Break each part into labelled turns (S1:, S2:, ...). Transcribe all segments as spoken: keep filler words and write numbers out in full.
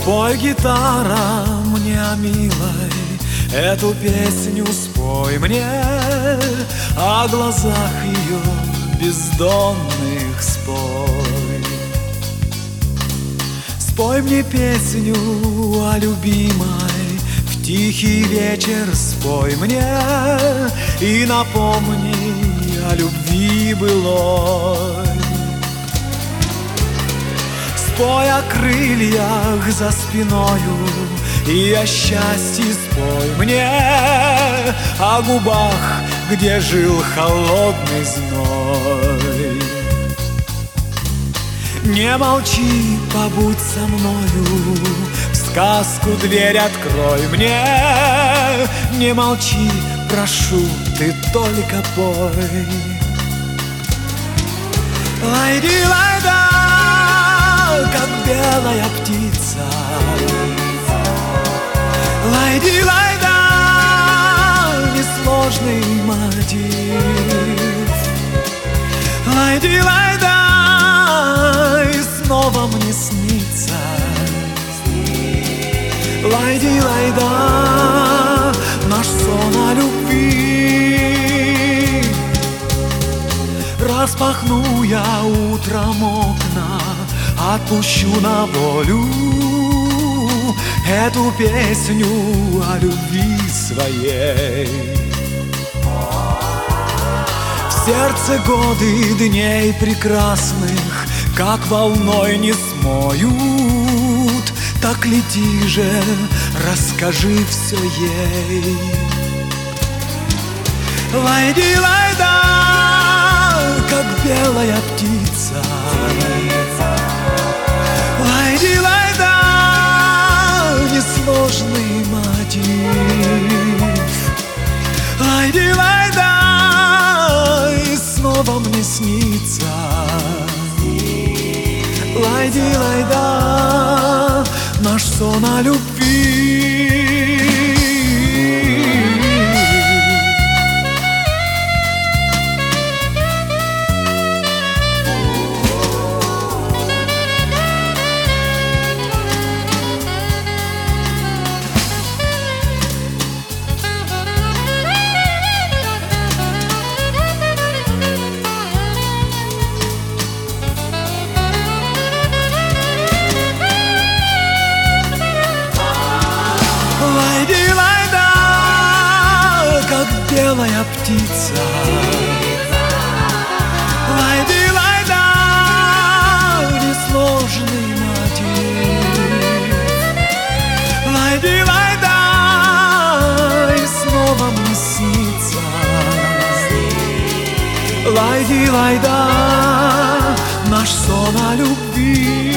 S1: Спой, гитара, мне, милой, эту песню спой мне о глазах ее бездонных, спой. Спой мне песню о любимой, в тихий вечер спой мне и напомни о любви былой. Спой о крыльях за спиною и о счастье спой мне, о губах, где жил холодный зной. Не молчи, побудь со мною, в сказку дверь открой мне. Не молчи, прошу, ты только пой. Лайди-лайда, как белая птица, лайди-лайда, несложный мотив. Лайди-лайда, и снова мне снится. Лайди-лайда, наш сон о любви. Распахну я утром окна, отпущу на волю эту песню о любви своей. В сердце годы дней прекрасных, как волной не смоют, так лети же, расскажи все ей. Лайди-лайда, как белая птица, лайди-лайда, несложный мотив. Лайди-лайда, и снова мне снится. Лайди-лайда, наш сон о любви. Лайди-лайда, как белая птица, лайди-лайда, несложный мотив. Лайди-лайда, и снова мне снится. Лайди-лайда, наш сон о любви.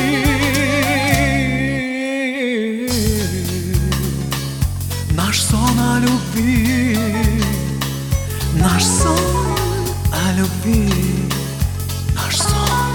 S1: Наш сон о любви, наш сон о любви, наш сон.